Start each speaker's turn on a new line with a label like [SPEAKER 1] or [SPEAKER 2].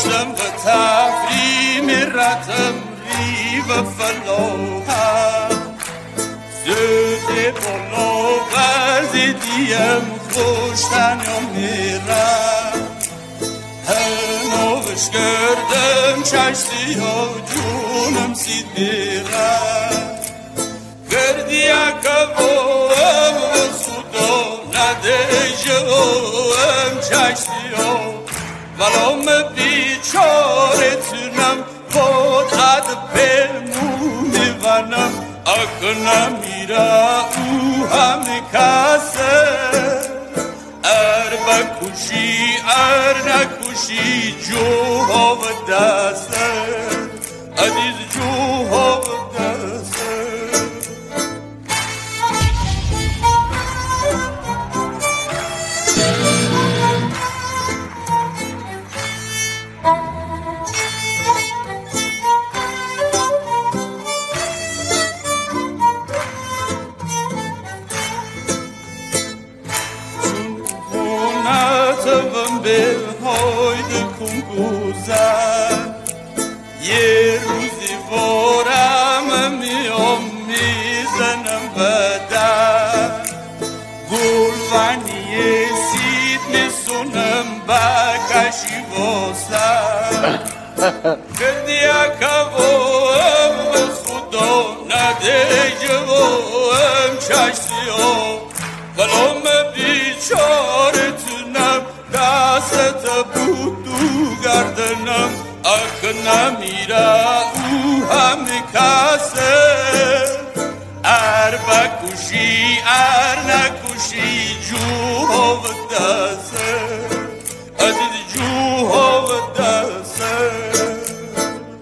[SPEAKER 1] داشتم و تفریم رتم ریو فلاحم زده بالا وزدیم خوشتن یا میرم هنوش کردم چشتی ها جونم سید میرم گردی اکبام خدا نده جوام چشتی ها ولام بیچاره تونم خود عد بمونی ونم اکنم میره او همه کسه ار بکوشی ار نکوشی جوها و دسته عزیز جوها و دسته به هایده کن گذر یه روزی وارم میام میزنم بدر گلونی سید میسونم بکشی واسه کردی اکوام خدا نده جوام چشتی ها کلام بیچاره تونم دست بود تو گردنم اک نمیره او همه کسه ار بکوشی ار نکوشی جوها و دسته